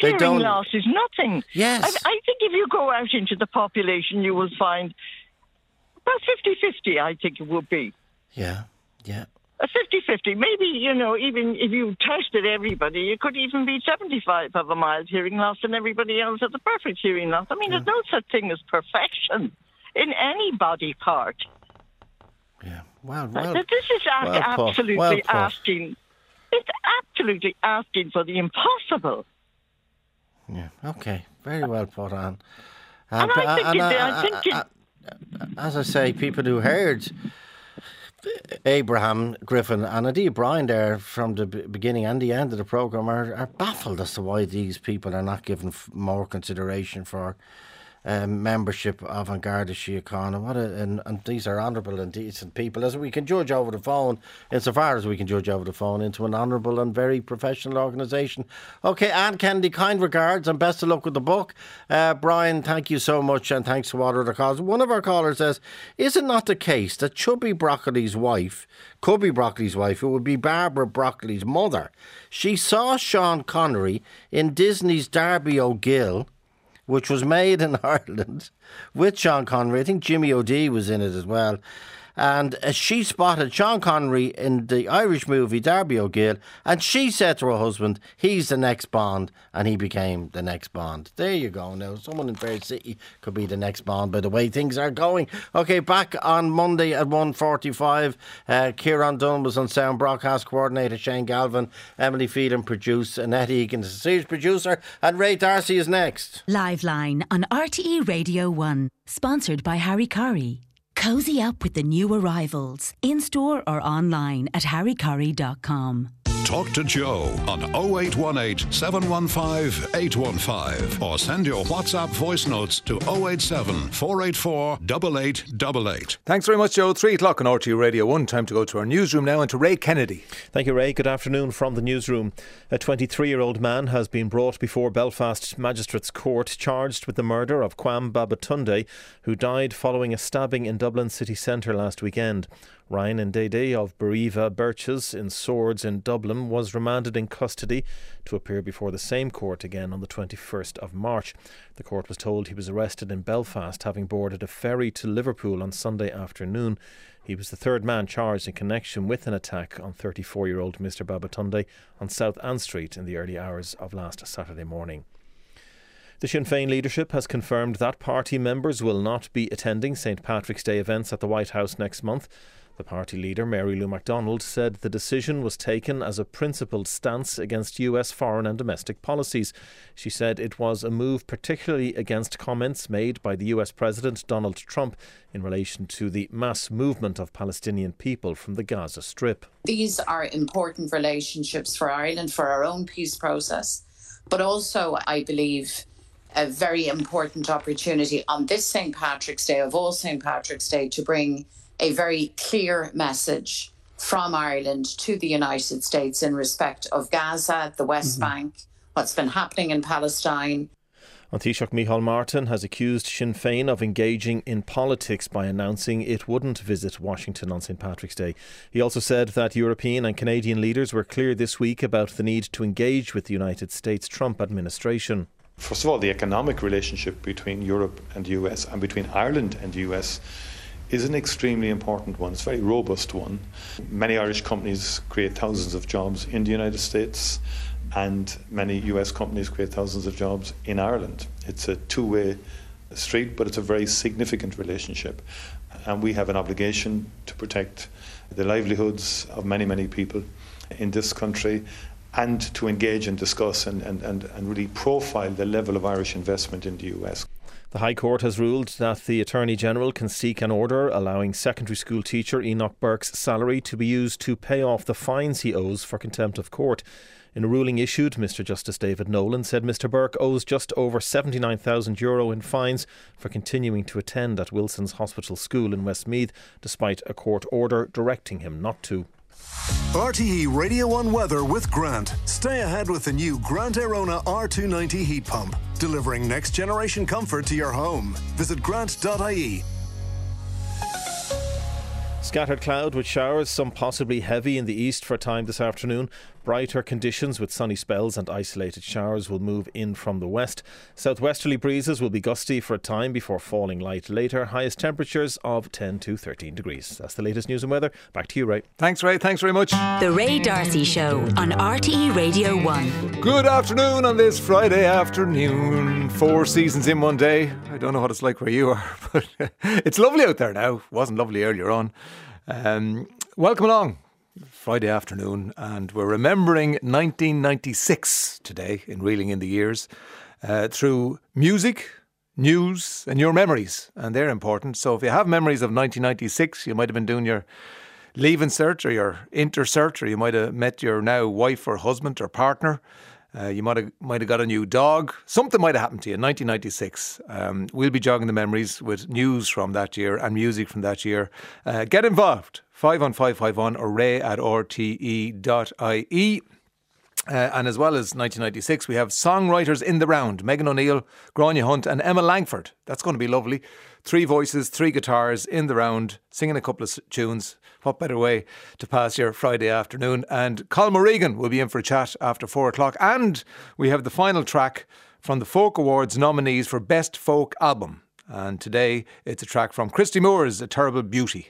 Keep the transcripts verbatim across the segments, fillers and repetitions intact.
Hearing don't... loss is nothing. Yes. I, I think if you go out into the population, you will find about fifty-fifty, I think it would be. Yeah, yeah. A fifty-fifty. Maybe, you know, even if you tested everybody, it could even be seventy-five have a mild hearing loss and everybody else has a perfect hearing loss. I mean, yeah. There's no such thing as perfection in any body part. Yeah, well, well. This is well absolutely well asking... It's absolutely asking for the impossible. Yeah, okay. Very well put on. And, and I think, and, it, uh, I think uh, uh, as I say, people who heard Abraham Griffin and indeed Brian there from the beginning and the end of the programme are, are baffled as to why these people are not given f- more consideration for Um, membership of An Garda Síochána. What a, and, and these are honourable and decent people, as we can judge over the phone, insofar as we can judge over the phone, into an honourable and very professional organisation. OK, Anne Kennedy, kind regards and best of luck with the book. Uh, Brian, thank you so much, and thanks to what other cause. One of our callers says, is it not the case that Chubby Broccoli's wife, Cubby Broccoli's wife, who would be Barbara Broccoli's mother, she saw Sean Connery in Disney's Darby O'Gill, which was made in Ireland, with Sean Connery. I think Jimmy O'Dea was in it as well. And uh, she spotted Sean Connery in the Irish movie Darby O'Gill, and she said to her husband, he's the next Bond, and he became the next Bond. There you go. Now, someone in Fair City could be the next Bond by the way things are going. OK, back on Monday at one forty-five. Uh, Kieran Dunn was on sound, broadcast coordinator Shane Galvin, Emily Phelan produced, Annette Egan is the series producer, and Ray Darcy is next. Live Line on R T E Radio one, sponsored by Harry Curry. Cozy up with the new arrivals, in-store or online at harry curry dot com. Talk to Joe on oh eight one eight, seven one five, eight one five or send your WhatsApp voice notes to oh eight seven, four eight four, eight eight eight eight. Thanks very much, Joe. Three o'clock on R T Radio one. Time to go to our newsroom now and to Ray Kennedy. Thank you, Ray. Good afternoon from the newsroom. A twenty-three-year-old man has been brought before Belfast Magistrates Court charged with the murder of Kwame Babatunde, who died following a stabbing in Dublin city centre last weekend. Ryan Ndede of Bariva Birches in Swords in Dublin was remanded in custody to appear before the same court again on the twenty-first of March. The court was told he was arrested in Belfast, having boarded a ferry to Liverpool on Sunday afternoon. He was the third man charged in connection with an attack on thirty-four-year-old Mister Babatunde on South Ann Street in the early hours of last Saturday morning. The Sinn Féin leadership has confirmed that party members will not be attending St Patrick's Day events at the White House next month. The party leader, Mary Lou MacDonald, said the decision was taken as a principled stance against U S foreign and domestic policies. She said it was a move particularly against comments made by the U S President Donald Trump in relation to the mass movement of Palestinian people from the Gaza Strip. These are important relationships for Ireland, for our own peace process, but also, I believe, a very important opportunity on this St Patrick's Day, of all St Patrick's Day, to bring a very clear message from Ireland to the United States in respect of Gaza, the West mm-hmm. Bank, what's been happening in Palestine. An Taoiseach Micheál Martin has accused Sinn Féin of engaging in politics by announcing it wouldn't visit Washington on St Patrick's Day. He also said that European and Canadian leaders were clear this week about the need to engage with the United States Trump administration. First of all, the economic relationship between Europe and the U S and between Ireland and the U S is an extremely important one. It's a very robust one. Many Irish companies create thousands of jobs in the United States, and many U S companies create thousands of jobs in Ireland. It's a two-way street, but it's a very significant relationship. And we have an obligation to protect the livelihoods of many, many people in this country, and to engage and discuss and, and, and, and really profile the level of Irish investment in the U S. The High Court has ruled that the Attorney-General can seek an order allowing secondary school teacher Enoch Burke's salary to be used to pay off the fines he owes for contempt of court. In a ruling issued, Mister Justice David Nolan said Mister Burke owes just over seventy-nine thousand euro in fines for continuing to attend at Wilson's Hospital School in Westmeath, despite a court order directing him not to. R T E Radio one weather with Grant. Stay ahead with the new Grant Arona R two ninety heat pump, delivering next generation comfort to your home. Visit grant dot I E. Scattered cloud with showers, some possibly heavy in the east for a time this afternoon. Brighter conditions with sunny spells and isolated showers will move in from the west. Southwesterly breezes will be gusty for a time before falling light later. Highest temperatures of ten to thirteen degrees. That's the latest news and weather. Back to you, Ray. Thanks, Ray. Thanks very much. The Ray D'Arcy Show on R T E Radio one. Good afternoon on this Friday afternoon. Four seasons in one day. I don't know what it's like where you are, but it's lovely out there now. It wasn't lovely earlier on. Um, welcome along. Friday afternoon, and we're remembering nineteen ninety-six today in Reeling in the Years uh, through music, news and your memories, and they're important. So if you have memories of nineteen ninety-six, you might have been doing your leaving cert or your inter cert, or you might have met your now wife or husband or partner. Uh, you might have might have got a new dog. Something might have happened to you in nineteen ninety-six. Um, we'll be jogging the memories with news from that year and music from that year. Uh, get involved. five one five five one or ray at r t e dot i e. Uh, and as well as nineteen ninety-six, we have songwriters in the round. Megan O'Neill, Grania Hunt and Emma Langford. That's going to be lovely. Three voices, three guitars in the round, singing a couple of tunes. What better way to pass your Friday afternoon? And Colm O'Regan will be in for a chat after four o'clock. And we have the final track from the Folk Awards nominees for Best Folk Album. And today it's a track from Christy Moore's A Terrible Beauty.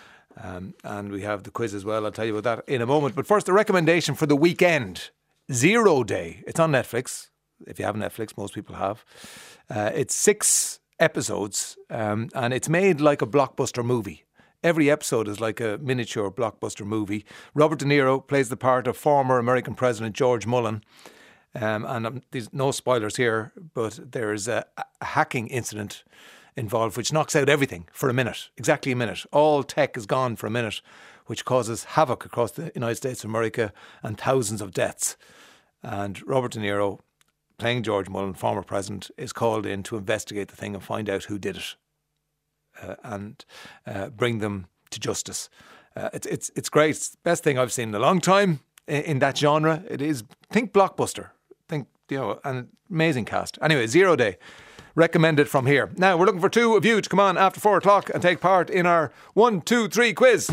Um, and we have the quiz as well. I'll tell you about that in a moment. But first, the recommendation for the weekend. Zero Day. It's on Netflix. If you have Netflix, most people have. Uh, it's six episodes um, and it's made like a blockbuster movie. Every episode is like a miniature blockbuster movie. Robert De Niro plays the part of former American President George Mullen. Um, and um, there's no spoilers here, but there's a, a hacking incident involved which knocks out everything for a minute, exactly a minute. All tech is gone for a minute, which causes havoc across the United States of America and thousands of deaths. And Robert De Niro, playing George Mullen, former president, is called in to investigate the thing and find out who did it uh, and uh, bring them to justice. Uh, it's it's it's great. It's the best thing I've seen in a long time in, in that genre. It is, think blockbuster. Think, you know, an amazing cast. Anyway, Zero Day. Recommended from here. Now, we're looking for two of you to come on after four o'clock and take part in our one, two, three quiz.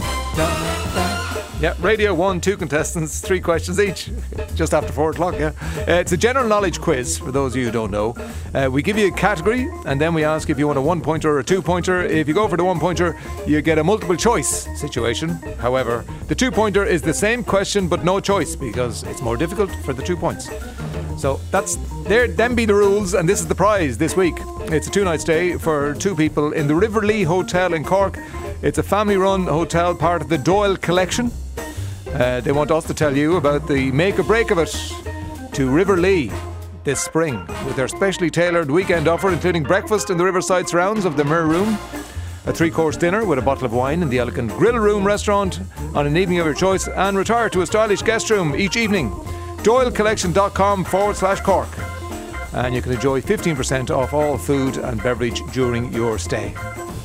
Yeah, Radio one, two contestants, three questions each, just after four o'clock, yeah. Uh, it's a general knowledge quiz, for those of you who don't know. Uh, we give you a category, and then we ask if you want a one-pointer or a two-pointer. If you go for the one-pointer, you get a multiple-choice situation. However, the two-pointer is the same question, but no choice, because it's more difficult for the two points. So that's there. Them be the rules, and this is the prize this week. It's a two-night stay for two people in the Riverlee Hotel in Cork. It's a family-run hotel, part of the Doyle Collection. Uh, they want us to tell you about the make or break of it to Riverlee this spring with their specially tailored weekend offer, including breakfast in the riverside surrounds of the Mir Room, a three-course dinner with a bottle of wine in the elegant Grill Room restaurant on an evening of your choice, and retire to a stylish guest room each evening. doylecollection.com forward slash Cork. And you can enjoy fifteen percent off all food and beverage during your stay.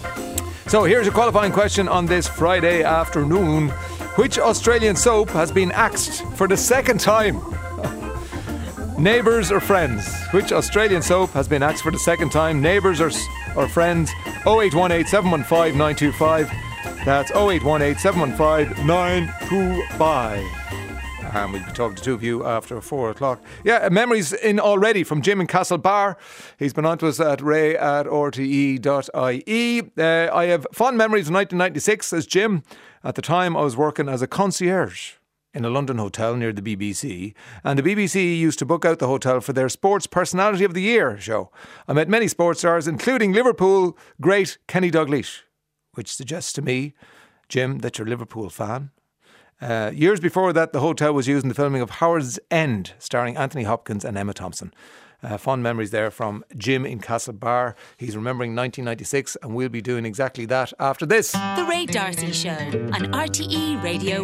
So here's a qualifying question on this Friday afternoon. Which Australian soap has been axed for the second time? Neighbours or Friends? Which Australian soap has been axed for the second time? Neighbours or, or Friends? oh eight one eight, seven one five, nine two five. That's oh eight one eight, seven one five, nine two five. And we'll be talking to two of you after four o'clock. Yeah, memories in already from Jim in Castlebar. He's been on to us at ray at r t e dot i e. Uh, I have fond memories of nineteen ninety-six, says Jim. At the time, I was working as a concierge in a London hotel near the B B C, and the B B C used to book out the hotel for their Sports Personality of the Year show. I met many sports stars, including Liverpool great Kenny Dalglish, which suggests to me, Jim, that you're a Liverpool fan. Uh, years before that, the hotel was used in the filming of Howard's End, starring Anthony Hopkins and Emma Thompson. Uh, fond memories there from Jim in Castlebar. He's remembering nineteen ninety-six, and we'll be doing exactly that after this. The Ray D'Arcy Show on R T E Radio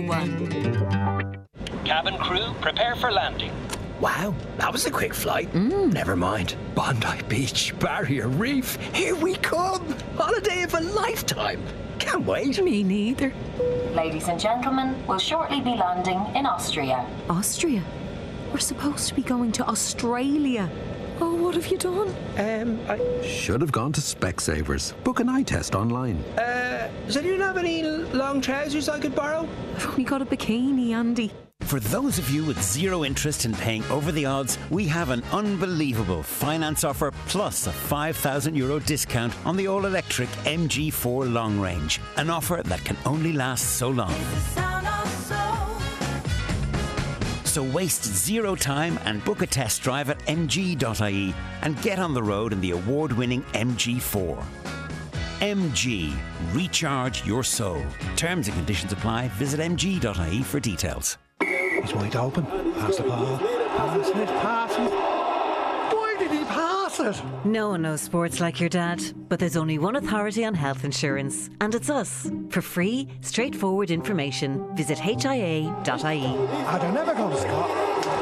one. Cabin crew, prepare for landing. Wow, that was a quick flight. Mm. Never mind. Bondi Beach, Barrier Reef, here we come. Holiday of a lifetime. Can't wait. Me neither. Ladies and gentlemen, we'll shortly be landing in Austria. Austria? We're supposed to be going to Australia. Oh, what have you done? Um, I... Should have gone to Specsavers. Book an eye test online. Uh, does anyone have any long trousers I could borrow? I've only got a bikini, Andy. For those of you with zero interest in paying over the odds, we have an unbelievable finance offer plus a five thousand euro discount on the all-electric M G four long range. An offer that can only last so long. So waste zero time and book a test drive at m g dot i e and get on the road in the award-winning M G four. M G. Recharge your soul. Terms and conditions apply. Visit m g dot i e for details. He's wide open. Pass the ball. Pass it, pass it. Why did he pass it? No one knows sports like your dad, but there's only one authority on health insurance, and it's us. For free, straightforward information, visit h i a dot i e. Ah, they're never going to score.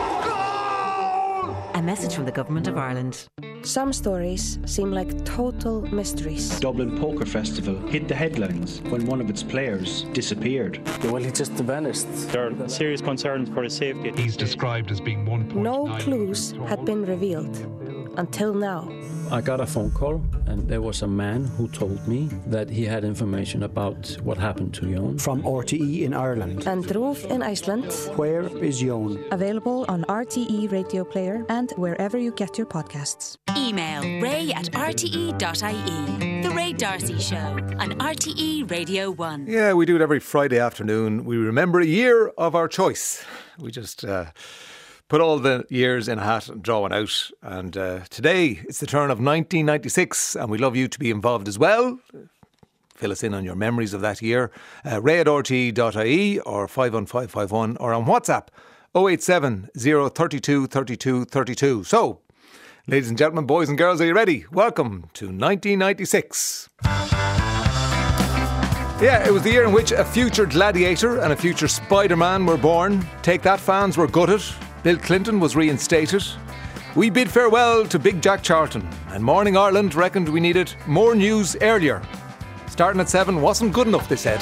A message from the Government of Ireland. Some stories seem like total mysteries. Dublin Poker Festival hit the headlines when one of its players disappeared. Well, he just vanished. There are serious concerns for his safety. He's described as being one point nine. No clues had been revealed until now. I got a phone call and there was a man who told me that he had information about what happened to Jon. From R T E in Ireland. And Drove in Iceland. Where is Jon? Available on R T E Radio Player and wherever you get your podcasts. Email ray at r t e dot i e. The Ray D'Arcy Show on R T E Radio one. Yeah, we do it every Friday afternoon. We remember a year of our choice. We just uh, put all the years in a hat and draw one out. And uh, today it's the turn of nineteen ninety-six, and we'd love you to be involved as well. Fill us in on your memories of that year. Uh, ray at r t e dot i e or five one five five one or on WhatsApp oh eight seven oh three two three two three two. So, ladies and gentlemen, boys and girls, are you ready? Welcome to nineteen ninety-six. Yeah, it was the year in which a future Gladiator and a future Spider-Man were born. Take That fans were gutted. Bill Clinton was reinstated. We bid farewell to Big Jack Charlton, and Morning Ireland reckoned we needed more news earlier. Starting at seven wasn't good enough, they said.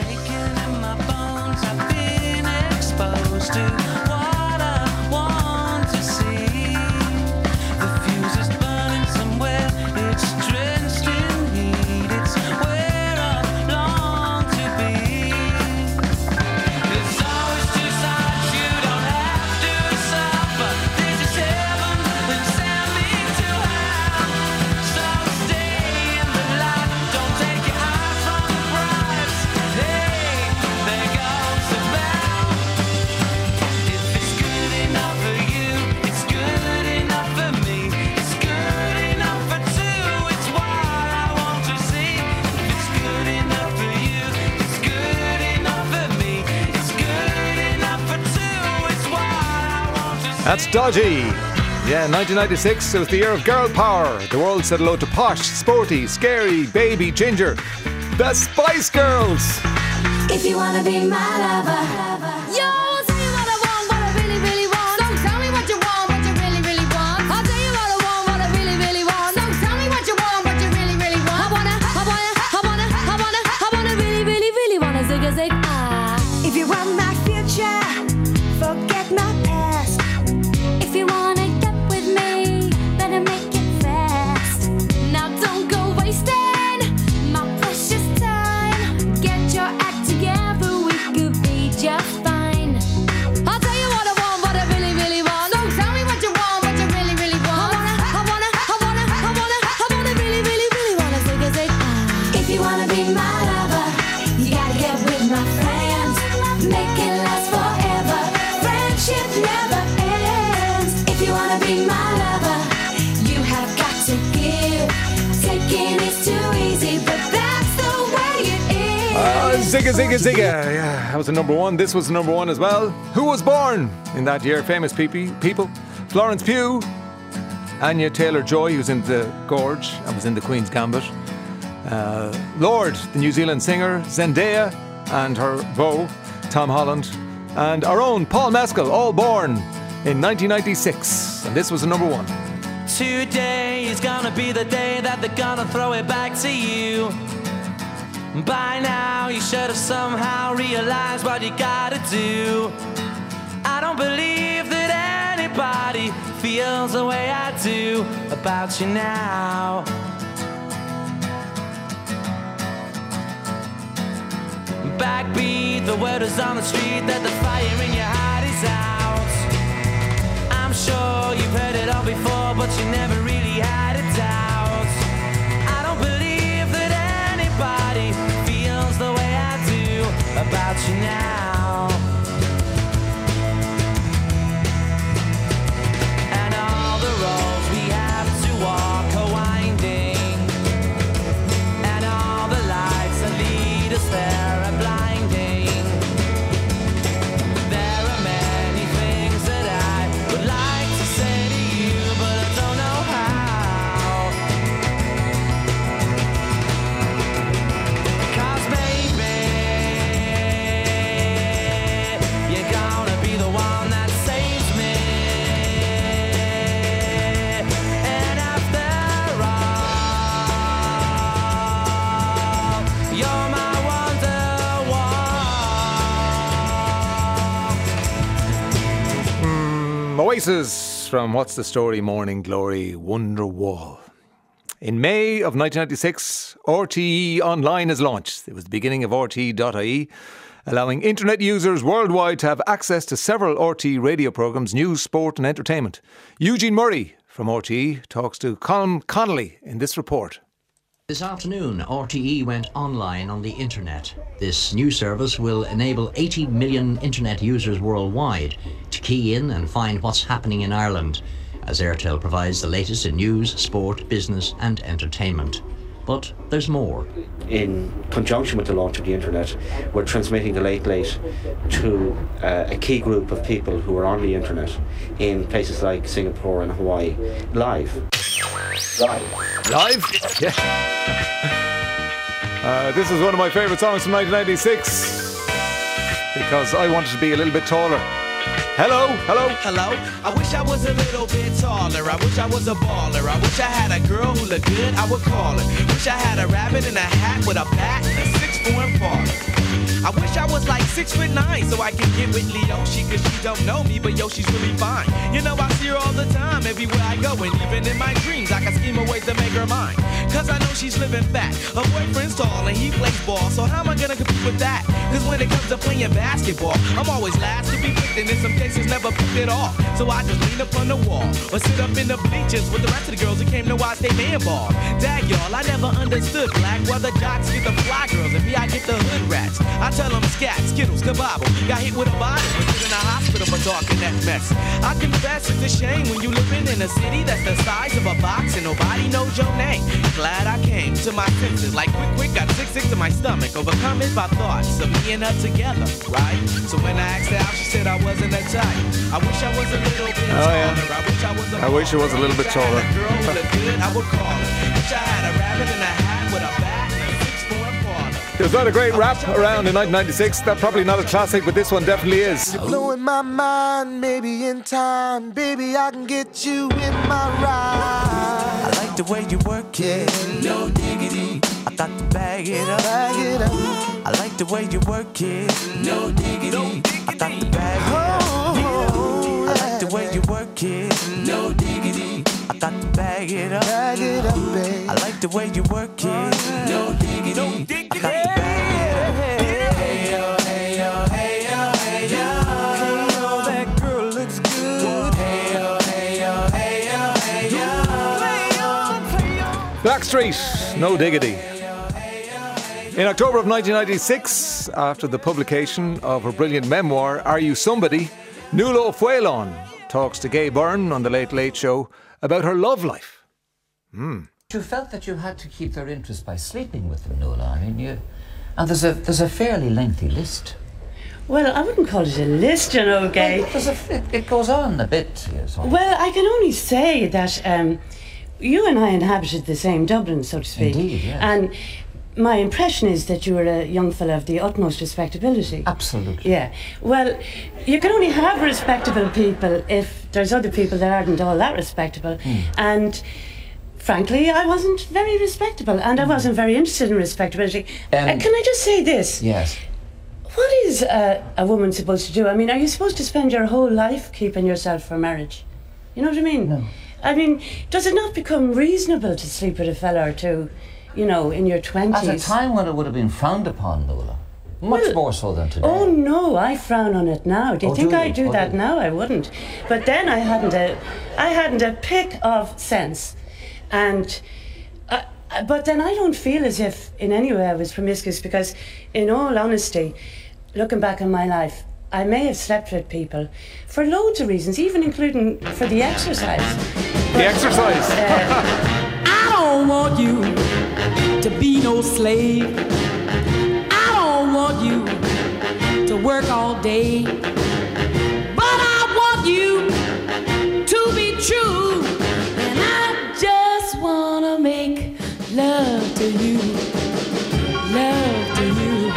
That's dodgy. Yeah, nineteen ninety-six, it was the year of girl power. The world said hello to posh, sporty, scary, baby, ginger. The Spice Girls. If you wanna be my lover, yo, I'll tell you what I want, what I really, really want. So tell me what you want, what you really, really want. I'll tell you what I want, what I really, really want. So tell me what you want, what you really, really want. I wanna, I wanna, I wanna, I wanna, I wanna really, really, really wanna zig a zig ah. If you want my future, forget my past. If you wanna get with me, better make it fast. Now don't go wasting my precious time. Get your act together, we could be just fine. I'll tell you what I want, what I really, really want. So tell me what you want, what you really, really want. I wanna, I wanna, I wanna, I wanna, I wanna really, really, really wanna zig a zig ah. If you wanna be my lover, you gotta get with my friends. Make it last forever. Friendship never If you wanna be my lover, you have got to give. Taking is too easy, but that's the way it is. Uh, zigga, zigga, zigga. Yeah, that was the number one. This was the number one as well. Who was born in that year? Famous people. people. Florence Pugh, Anya Taylor-Joy, who's in The Gorge and was in The Queen's Gambit. Uh, Lord, the New Zealand singer. Zendaya and her beau, Tom Holland. And our own Paul Mescal, all born in nineteen ninety-six, and this was the number one. Today is gonna be the day that they're gonna throw it back to you. By now you should have somehow realized what you gotta do. I don't believe that anybody feels the way I do about you now. Backbeat, the word is on the street that the fire in your heart is sure you've heard it all before, but you never really had a doubt. I don't believe that anybody feels the way I do about you now. And all the roads we have to walk are winding, and all the lights that lead us there are blinding. There are many things that I would like to say to you, but I don't know how. 'Cause baby, you're gonna be the one that saves me. And after all, you're my Wonderwall. Mm, Oasis from What's the Story Morning Glory Wonderwall. In May of nineteen ninety-six, R T E Online is launched. It was the beginning of R T E dot I E, allowing internet users worldwide to have access to several R T E radio programmes, news, sport and entertainment. Eugene Murray from R T E talks to Colin Connolly in this report. This afternoon, R T E went online on the internet. This new service will enable eighty million internet users worldwide to key in and find what's happening in Ireland, as Airtel provides the latest in news, sport, business and entertainment. But there's more. In conjunction with the launch of the internet, we're transmitting the Late Late to uh, a key group of people who are on the internet in places like Singapore and Hawaii, live. Live. Live? Yeah. Uh, this is one of my favourite songs from nineteen ninety-six because I wanted to be a little bit taller. Hello, hello. Hello, I wish I was a little bit taller. I wish I was a baller. I wish I had a girl who looked good, I would call her. Wish I had a rabbit in a hat with a bat and a six-form father. I wish I was like six foot nine so I can get with Leoshi, cause she don't know me, but yo, she's really fine. You know, I see her all the time, everywhere I go, and even in my dreams, I can scheme a way to make her mine. Cause I know she's living fat. Her boyfriend's tall and he plays ball, so how am I gonna compete with that? Cause when it comes to playing basketball, I'm always last to be picked, and in some cases never picked at all. So I just lean up on the wall, or sit up in the bleachers with the rest of the girls who came to watch they man ball. Dag y'all, I never understood black, why the jocks get the fly girls, and me I get the hood rats. I tell them scat, skittles, kabobble. Got hit with a bottle, was put in a hospital for talking that mess. I confess it's a shame when you living in a city that's the size of a box and nobody knows your name. Glad I came to my senses, like quick, quick, got sick, sick to my stomach, overcome it by thoughts of me and her together, right? So when I asked her out, she said I wasn't a type. I wish I was a little bit oh, yeah. taller. I wish I was a I wish it was a little bit taller. If I had a girl who looked good, I would call her. Wish I had a rabbit in a hat with a bat and a six-form parlor. There's not a great rap around in nineteen ninety-six. That's probably not a classic, but this one definitely is. You're blowing my mind, maybe in time, baby, I can get you in my ride. I like the way you work it, no diggity. I thought to bag it up. Bag it up. I like the way you work it, no diggity. I thought to bag it up. Oh, I like the way you work it, no diggity. I thought to bag it up. Bag it up, babe. I like the way you work it, no diggity. I thought to bag it up. Hey yo, hey yo, hey yo, hey yo. Oh, that girl looks good. Hey yo, hey yo, hey yo, hey yo. Play on, play on. Blackstreet, No Diggity. In October of nineteen ninety-six, after the publication of her brilliant memoir, Are You Somebody?, Nuala Fuelon talks to Gay Byrne on The Late Late Show about her love life. Hmm. You felt that you had to keep their interest by sleeping with them, Nuala. I mean, you... And there's a there's a fairly lengthy list. Well, I wouldn't call it a list, you know, Gay. Well, there's a, it, it goes on a bit. Yes, well, I can only say that um, you and I inhabited the same Dublin, so to speak. Indeed, yes. And my impression is that you were a young fella of the utmost respectability. Absolutely. Yeah. Well, you can only have respectable people if there's other people that aren't all that respectable. Mm. And frankly, I wasn't very respectable, and I wasn't very interested in respectability. Um, uh, can I just say this? Yes. What is uh, a woman supposed to do? I mean, are you supposed to spend your whole life keeping yourself for marriage? You know what I mean? No. I mean, does it not become reasonable to sleep with a fella or two, you know, in your twenties? At a time when it would have been frowned upon, Nuala. Much Well, more so than today. Oh no, I frown on it now. Do you Oh, think do I'd you? do Oh, that do you? now? I wouldn't. But then I hadn't a, I hadn't a pick of sense, and. I, but then I don't feel as if in any way I was promiscuous because, in all honesty, looking back on my life, I may have slept with people for loads of reasons, even including for the exercise. The exercise. Uh, I don't want you to be no slave. I don't want you to work all day. But I want you to be true. And I just want to make love to you. Love to you.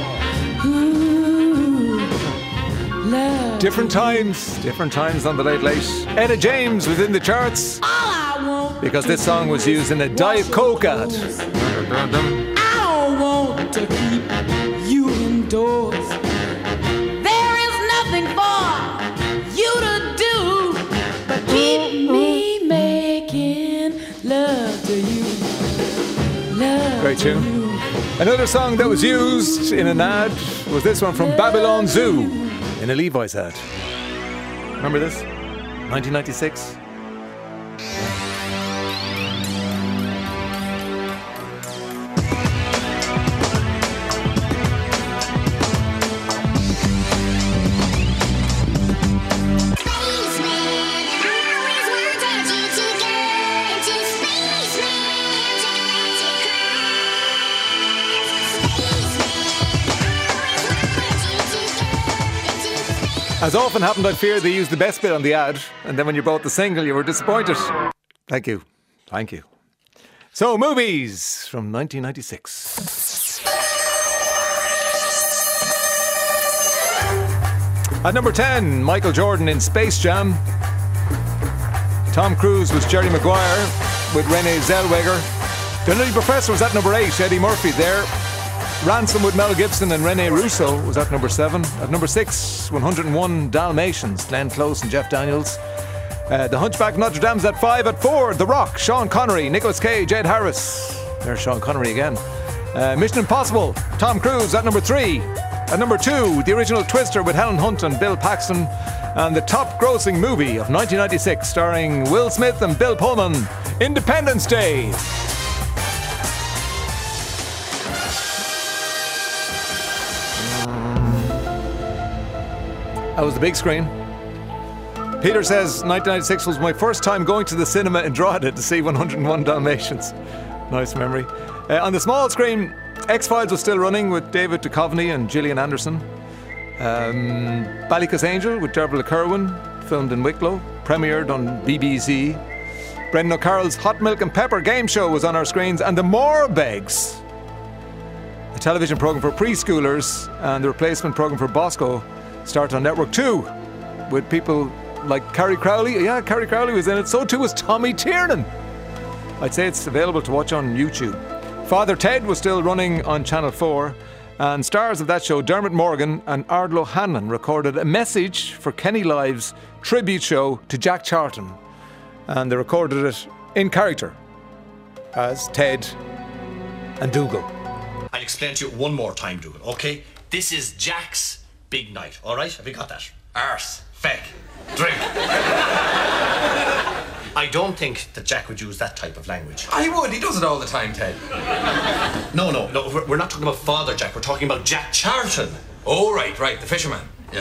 Ooh, love. Different times, different times on the Late Late. Etta James was in the charts because this song was used in a Diet Coke ad. I don't want to keep you indoors. There is nothing for you to do but keep me making love to you. Love Great to tune. you. Another song that was used in an ad was this one from Babylon Zoo in a Levi's ad. Remember this? nineteen ninety-six. As often happened, I fear they used the best bit on the ad, and then when you bought the single, you were disappointed. Thank you. Thank you. So, movies from nineteen ninety-six. At number ten, Michael Jordan in Space Jam. Tom Cruise was Jerry Maguire with Renee Zellweger. The Nutty Professor was at number eight, Eddie Murphy there. Ransom with Mel Gibson and Rene Russo was at number seven. At number six, one oh one Dalmatians, Glenn Close and Jeff Daniels. Uh, the Hunchback of Notre Dame's at five. At four, The Rock, Sean Connery, Nicolas Cage, Ed Harris. There's Sean Connery again. Uh, Mission Impossible, Tom Cruise at number three. At number two, the original Twister with Helen Hunt and Bill Paxton. And the top grossing movie of nineteen ninety-six, starring Will Smith and Bill Pullman, Independence Day. That was the big screen. Peter says nineteen ninety-six was my first time going to the cinema in Drogheda to see one oh one Dalmatians. Nice memory. Uh, on the small screen, X-Files was still running with David Duchovny and Gillian Anderson. Um, Ballycus Angel with Dervla Kerwin, filmed in Wicklow, premiered on B B C. Brendan O'Carroll's Hot Milk and Pepper game show was on our screens, and The Morbegs, a television programme for preschoolers and the replacement programme for Bosco, started on Network two with people like Carrie Crowley. Yeah, Carrie Crowley was in it. So too was Tommy Tiernan. I'd say it's available to watch on YouTube. Father Ted was still running on Channel four, and stars of that show, Dermot Morgan and Ardlo Hanlon, recorded a message for Kenny Live's tribute show to Jack Charlton, and they recorded it in character as Ted and Dougal. I'll explain to you one more time, Dougal, okay? This is Jack's big night, alright? Have you got that? Arse, feck, drink. I don't think that Jack would use that type of language. I would, he does it all the time, Ted. No, no, no, we're, we're not talking about Father Jack, we're talking about Jack Charlton. Oh, right, right, the fisherman. Yeah.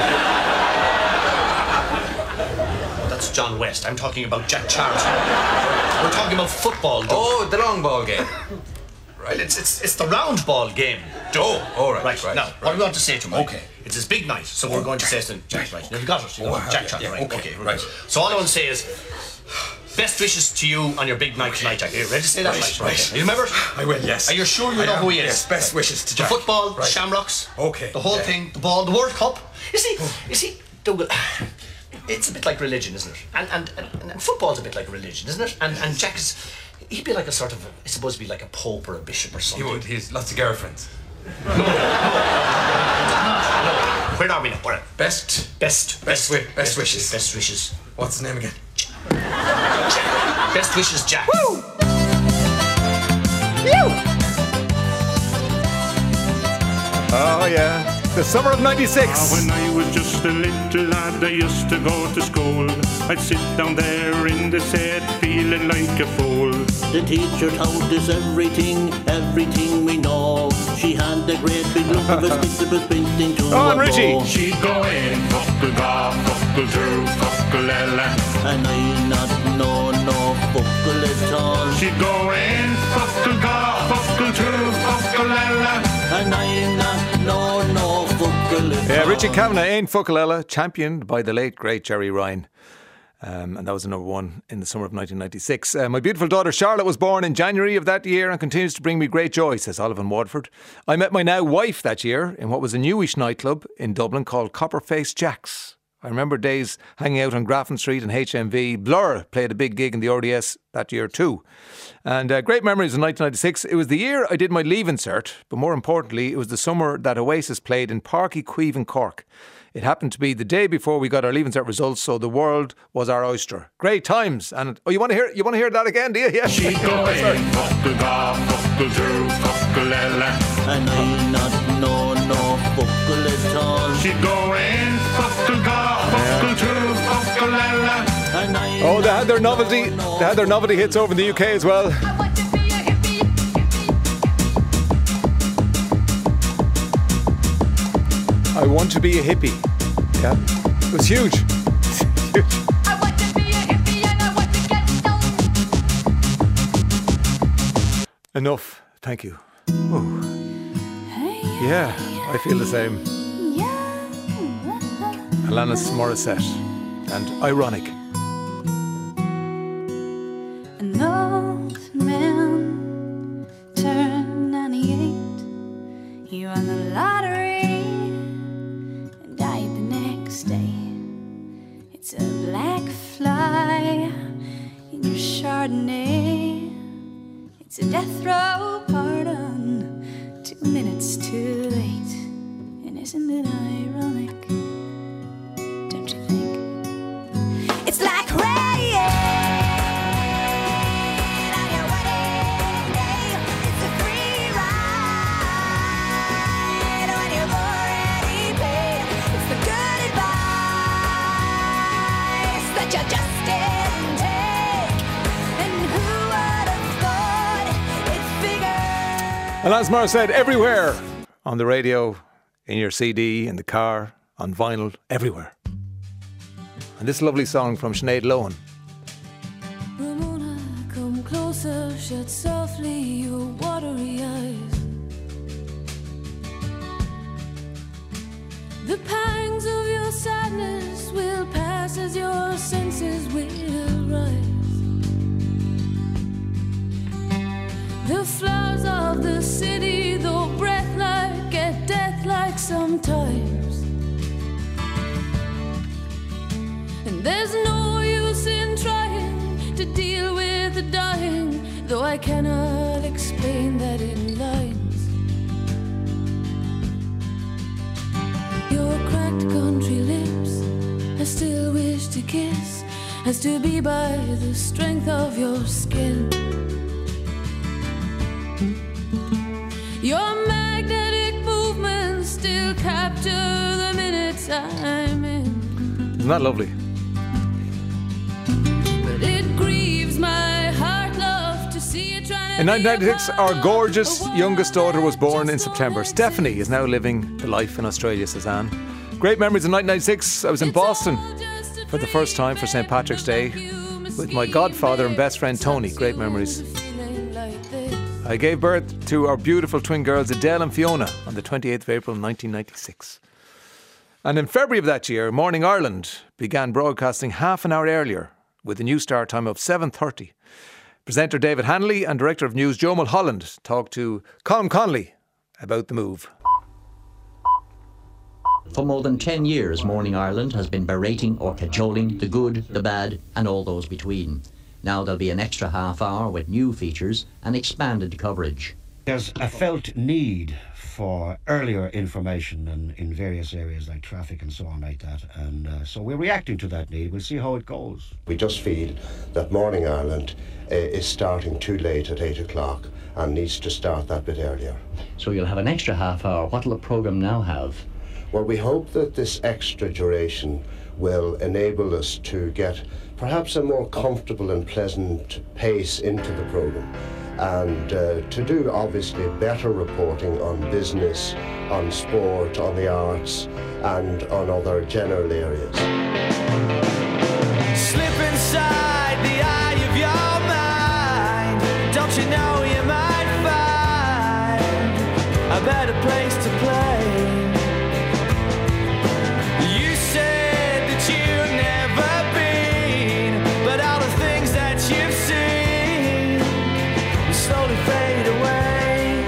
That's John West. I'm talking about Jack Charlton. We're talking about football. Dougal. Oh, the long ball game. Right, it's, it's, it's the round ball game. Oh, all right, right. right. Now, right. what do we want to say to him? Okay. It's his big night, so we're going to say to him, Jack, right? You've got it. You know, Oh, Jack yeah, Charlton, yeah, right? okay, Okay, right. So all I want to say is, best wishes to you on your big night tonight, Jack. Are you ready to say that? Right, Right. right. Okay. You remember it? I will, yes. Are you sure you I know am, who he is? Yes, best wishes to Jack. The football, the Right. Shamrocks. Okay. The whole yeah. thing, the ball, the World Cup. You see, you see, Dougal, it's a bit like religion, isn't it? And and, and, and football's a bit like religion, isn't it? And and Jack is, he'd be like a sort of, a, he's supposed to be like a pope or a bishop or He something. would, he's lots of girlfriends. No, no, no, no. Where are we now? Where? Best, Best, best, wi- best wishes. Best wishes. What's the name again? Jack. Best wishes, Jack. Woo! Oh yeah, the summer of ninety-six. Ah, when I was just a little lad, I used to go to school. I'd sit down there in the set, feeling like a fool. The teacher taught us everything, everything we know. She had a great big look of a stick that was bent into oh, a Richie. bow. She'd go in, fuckle ga, fuckle through, fuckle ella. And I not know no fuckle at all. She'd go in, fuckle ga, fuckle through, fuckle ella. And I not know no fuckle at Yeah, all. Richie Kavanagh, Ain't Fuckalella, championed by the late great Jerry Ryan. Um, and that was the number one in the summer of nineteen ninety-six. Uh, my beautiful daughter Charlotte was born in January of that year and continues to bring me great joy, says Oliver Wadford. I met my now wife that year in what was a newish nightclub in Dublin called Copperface Jack's. I remember days hanging out on Grafton Street and H M V. Blur played a big gig in the R D S that year too. And uh, great memories in nineteen ninety-six. It was the year I did my leaving cert, but more importantly, it was the summer that Oasis played in Páirc Uí Chaoimh in Cork. It happened to be the day before we got our leaving cert results, so the world was our oyster. Great times. And oh, you want to hear you want to hear that again, do you? Yeah. She'd go in, fuckle ga, fuckle through, fuckle ella. And I not know no fuckle at all. She'd go in, fuckle ga, fuckle through, fuckle ella. And I Oh, they had their novelty. They had their novelty hits over in the U K as well. I want to be a hippie. Yeah, it was huge. huge. Enough. Thank you. Ooh. Yeah, I feel the same. Alanis Morissette and Ironic. An old man turned ninety-eight. He won the lottery and died the next day. It's a black fly in your Chardonnay. It's a death row pardon, two minutes too late. And isn't it ironic? Don't you think? It's like rain on your wedding day. It's a free ride when you've already paid. It's the good advice that you just didn't take. And who would have thought it figured? Alanis Morissette everywhere. On the radio, in your C D, in the car, on vinyl, everywhere. And this lovely song from Sinead Lohan. Ramona, come closer, shut softly your watery eyes. The pangs of your sadness will pass as your senses will rise. The flowers of the city, though breath-like, get death-like sometimes. And there's no use in trying to deal with the dying, though I cannot explain that in lines. Your cracked country lips I still wish to kiss, has to be by the strength of your skin. Your magnetic movements still capture the minutes I'm in. Isn't that lovely? But it grieves my heart, love, to see you trying to. In nineteen ninety-six, our gorgeous youngest daughter was born in September. Stephanie is now living the life in Australia, says Anne. Great memories in nineteen ninety-six. I was in Boston for the first time for Saint Patrick's Day with my godfather and best friend Tony. Great memories. I gave birth to our beautiful twin girls Adele and Fiona on the twenty-eighth of April nineteen ninety-six. And in February of that year, Morning Ireland began broadcasting half an hour earlier with a new start time of seven thirty. Presenter David Hanley and Director of News Joe Mulholland talked to Colm Connolly about the move. For more than ten years, Morning Ireland has been berating or cajoling the good, the bad and all those between. Now there'll be an extra half hour with new features and expanded coverage. There's a felt need for earlier information in, in various areas like traffic and so on like that, and uh, so we're reacting to that need. We'll see how it goes. We just feel that Morning Ireland uh, is starting too late at eight o'clock and needs to start that bit earlier. So you'll have an extra half hour. What will the programme now have? Well, we hope that this extra duration will enable us to get perhaps a more comfortable and pleasant pace into the programme, and uh, to do obviously better reporting on business, on sport, on the arts, and on other general areas. Slip inside the eye of your mind. Don't you know you might find a better place to play? You said that you've never been, but all the things that you've seen will slowly fade away.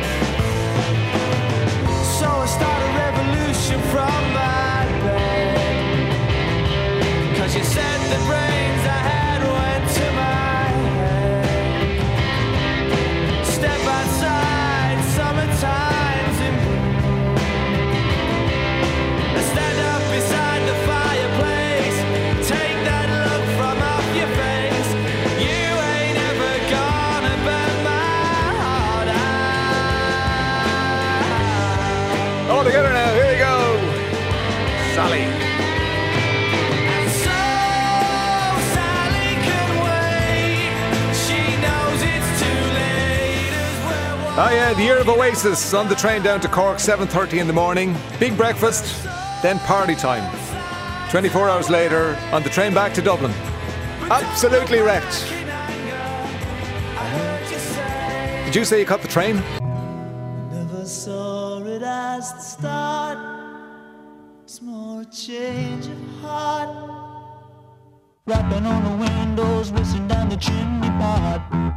So I start a revolution from my bed, 'cause you said the brains I had went to my head. Step outside, summertime's in bloom. Stand up beside the fireplace, take that look from off your face. You ain't ever gonna burn my heart out. All together now, here we go. Sally. And so Sally can wait. She knows it's too late as we're Oh yeah, the year of Oasis on the train down to Cork, seven thirty in the morning. Big breakfast, then party time. twenty-four hours later, on the train back to Dublin. Absolutely wrecked. Did you say you caught the train? Never saw it as the start. It's more a change of heart. Rapping on the windows, whistling down the chimney pot.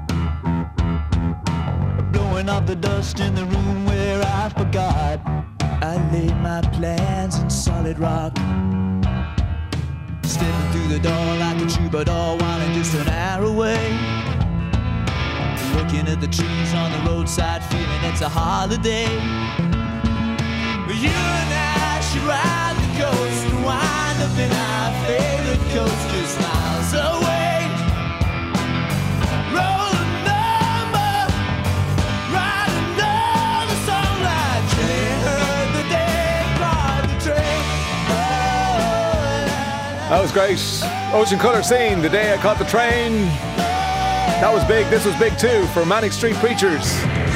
Blowing off the dust in the room where I forgot I laid my plans in solid rock. Stepping through the door like a troubadour, wanting just an hour away. Looking at the trees on the roadside, feeling it's a holiday. You and I should ride the coast and wind up in our favorite coast just miles away. Roll a number, ride another song like train. Heard the day, ride the train. That was great. Ocean Colour Scene, The Day I Caught the Train. That was big. This was big too for Manic Street Preachers.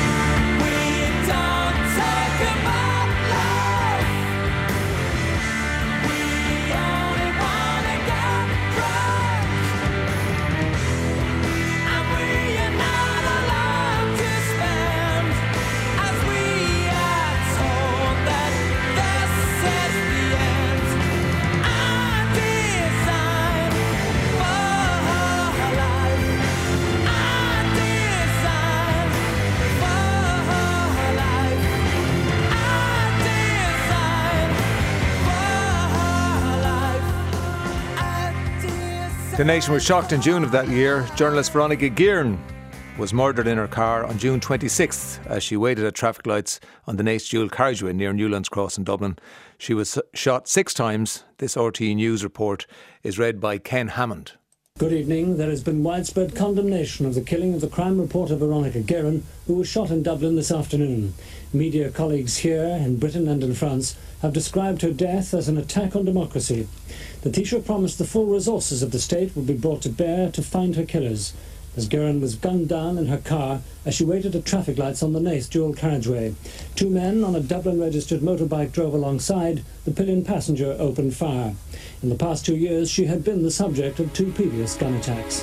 The nation was shocked in June of that year. Journalist Veronica Guerin was murdered in her car on June twenty-sixth as she waited at traffic lights on the Naas dual carriageway near Newlands Cross in Dublin. She was shot six times. This R T E News report is read by Ken Hammond. Good evening. There has been widespread condemnation of the killing of the crime reporter Veronica Guerin, who was shot in Dublin this afternoon. Media colleagues here in Britain and in France have described her death as an attack on democracy. The Taoiseach promised the full resources of the state would be brought to bear to find her killers, as Guerin was gunned down in her car as she waited at traffic lights on the Naas dual carriageway. Two men on a Dublin-registered motorbike drove alongside. The pillion passenger opened fire. In the past two years, she had been the subject of two previous gun attacks.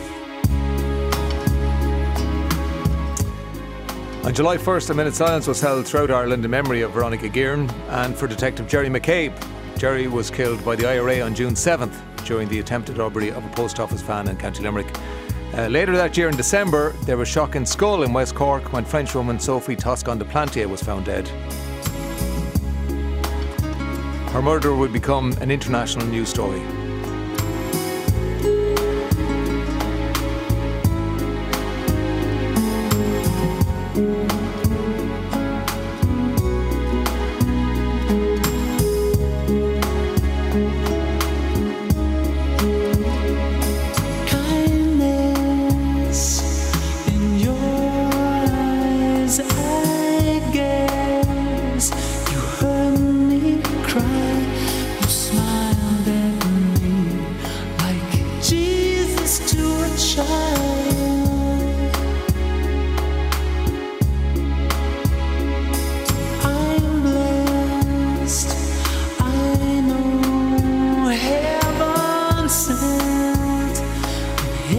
On July first, a minute's silence was held throughout Ireland in memory of Veronica Guerin and for Detective Jerry McCabe. Jerry was killed by the I R A on June seventh during the attempted robbery of a post office van in County Limerick. Uh, later that year in December, there was shock in Schull in West Cork when Frenchwoman Sophie Toscan de Plantier was found dead. Her murder would become an international news story. Kindness in your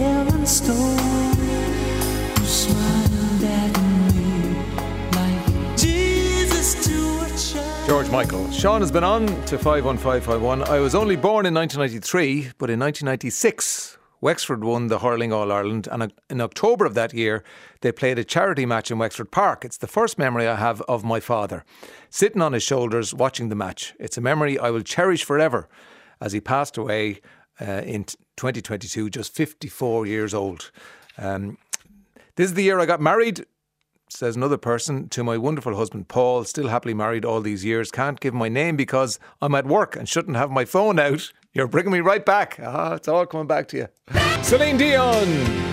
heaven stone, who smiled at me like Jesus to a child. George Michael. Sean has been on to five one five five one. I was only born in nineteen ninety-three, but in nineteen ninety-six, Wexford won the Hurling All-Ireland, and in October of that year, they played a charity match in Wexford Park. It's the first memory I have of my father, sitting on his shoulders watching the match. It's a memory I will cherish forever, as he passed away uh, in twenty twenty-two, just fifty-four years old. Um, this is the year I got married, says another person, to my wonderful husband Paul, still happily married all these years. Can't give my name because I'm at work and shouldn't have my phone out. You're bringing me right back. Ah, it's all coming back to you. Celine Dion.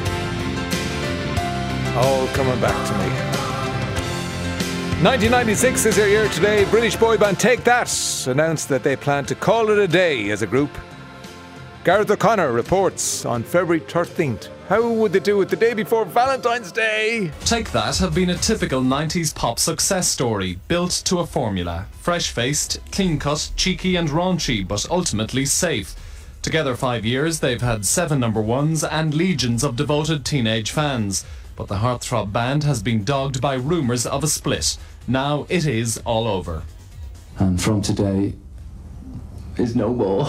All coming back to me. nineteen ninety-six is your year today. British boy band Take That announced that they plan to call it a day as a group. Gareth O'Connor reports on February thirteenth. How would they do it the day before Valentine's Day? Take That have been a typical nineties pop success story, built to a formula. Fresh-faced, clean-cut, cheeky and raunchy, but ultimately safe. Together five years, they've had seven number ones and legions of devoted teenage fans. But the heartthrob band has been dogged by rumours of a split. Now it is all over. And from today is no more.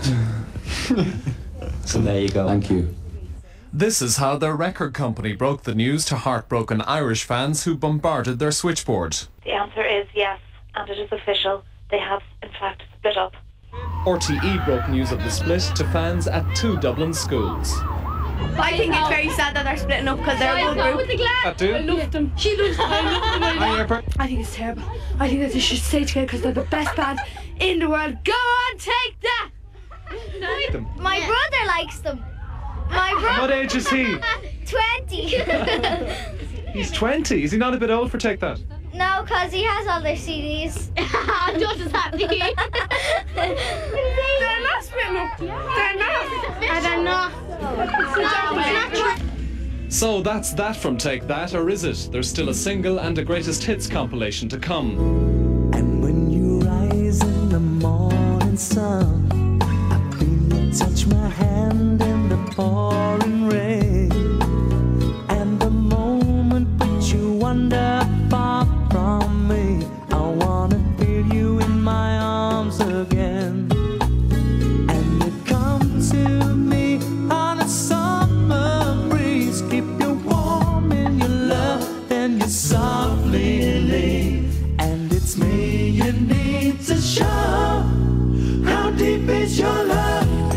So there you go. Thank you. This is how their record company broke the news to heartbroken Irish fans who bombarded their switchboard. The answer is yes, and it is official. They have, in fact, split up. R T E broke news of the split to fans at two Dublin schools. I think it's very sad that they're splitting up because they're a good group. I do. I love them. She loves them. I love them. I think it's terrible. I think that they should stay together because they're the best band in the world. Go on, Take That! Them. My Yeah. brother likes them. My brother. What age is he? twenty. He's twenty. Is he not a bit old for Take That? No, because he has all their C Ds. Just as happy. They're not splitting up. They're not. They're not. It's not true. So that's that from Take That, or is it? There's still a single and a greatest hits compilation to come. When you rise in the morning sun, I feel you touch my hand in the pouring rain, and the moment that you wander far from me, I wanna feel you in my arms again. And you come to me on a summer breeze, keep you warm in your love, then you softly leave. And it's me you need to show. How deep is your love?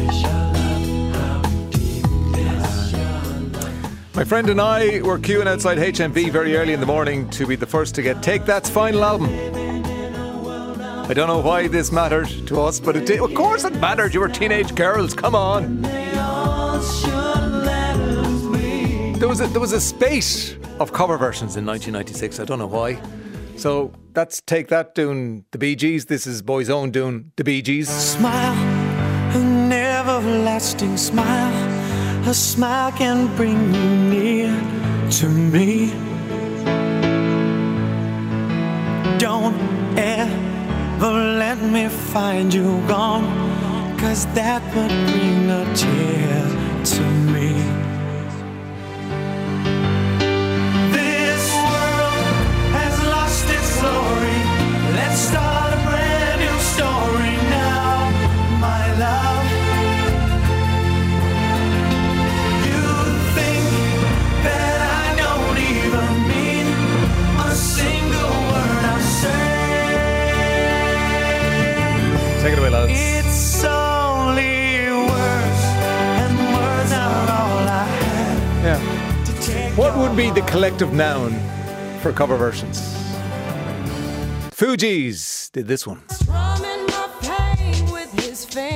My friend and I were queuing outside H M V very early in the morning to be the first to get Take That's final album. I don't know why this mattered to us, but it did. Of course it mattered. You were teenage girls. Come on. There was a, there was a spate of cover versions in nineteen ninety-six. I don't know why. So that's Take That doing the Bee Gees. This is Boy's Own doing the Bee Gees. Smile, an everlasting smile. A smile can bring you near to me. Don't ever let me find you gone, 'cause that would bring a tear to me. This world has lost its glory. Let's start a brand new story now, my love. Take it away, lads. It's only words, and words are all I have. Yeah. What would be the collective noun for cover versions? Fugees did this one. Strumming my pain with his fingers.